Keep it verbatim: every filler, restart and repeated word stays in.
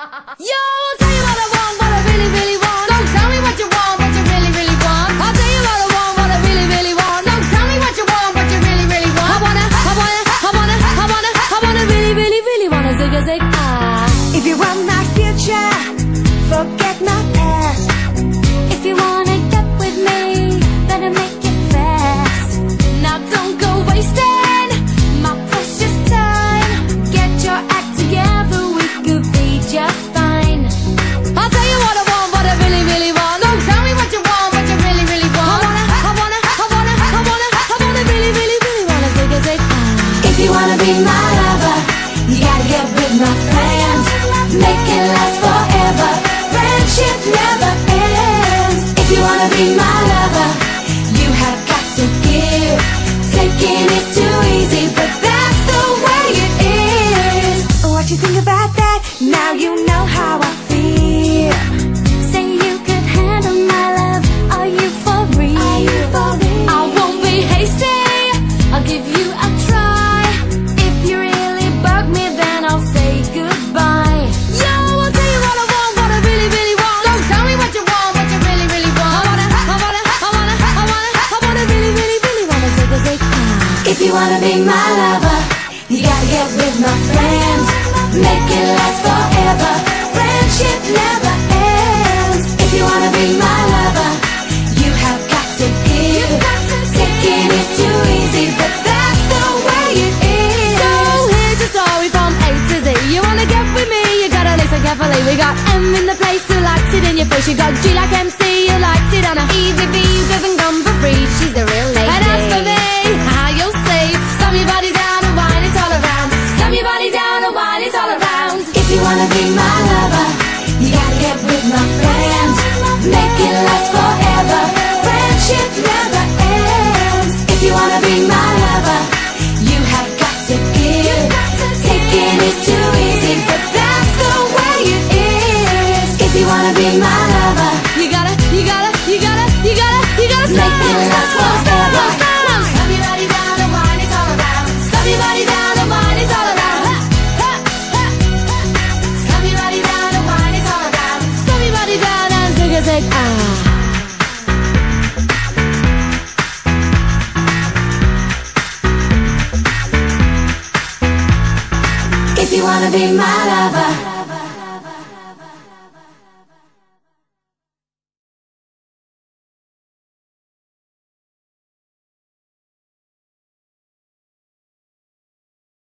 Yo, I'll tell you what I want, what I really, really want. So tell me what you want, what you really, really want. I'll tell you what I want, what I really, really want. So tell me what you want, what you really, really want. I wanna, I wanna, I wanna, I wanna, I wanna really, really, really wanna zig a zig ah. If you want my future, forget my past. If you wanna get with me, better make it fast. Now don't go wasting my precious time. Get your act together, we could be just fine. I'll tell you what I want, what I really, really want. So tell me what you want, what you really, really want. I wanna, I wanna, I wanna, I wanna, I wanna really, really, really wanna zig a zig ah. If you wanna be my lover, you gotta get with my friends. Make it last forever. Friendship never ends. If you wanna be my lover, you have got to give. Taking is too easy, but that's the way it is. What you think about that? Now you know how I feel. Say you could handle my love. Are you for real? Are you for real? I won't be hasty, I'll give you a try. If you really bug me, then I'll say goodbye. Yo, I'll tell you what I want, what I really, really want. So tell me what you want, what you really, really want. I wanna, I wanna, I wanna, I wanna, I wanna really, really, really wanna zig a zig ah. If you wanna be my lover, you gotta get with my friends. Make it last forever. Friendship never ends. If you wanna be my lover, you have got to give. Taking is too easy, but that's the way it is. So here's your story from A to Z. You wanna get with me, you gotta listen carefully. We got M in the place who likes it in your face. You got G like M C who likes it on a easy B who doesn't come for free. She's the real lady. And as for me, how you'll see, slam your body down and wine it all around. Slam your body down and wine it all around. If you wanna be my lover, you gotta get with my friends. Make it last forever. Friendship never ends. If you wanna be my lover, you have got to give. Taking is too easy, but that's the way it is. If you wanna be my lover, You gotta, you gotta, you gotta, you gotta, you gotta stop. make it last forever. Slam your body down and wine it all around. Slam your body down and wine it all around. Ha, ha, ha. Slam your body down and wine it all around. Slam your body down and zig a zig ah. If you wanna be my lover,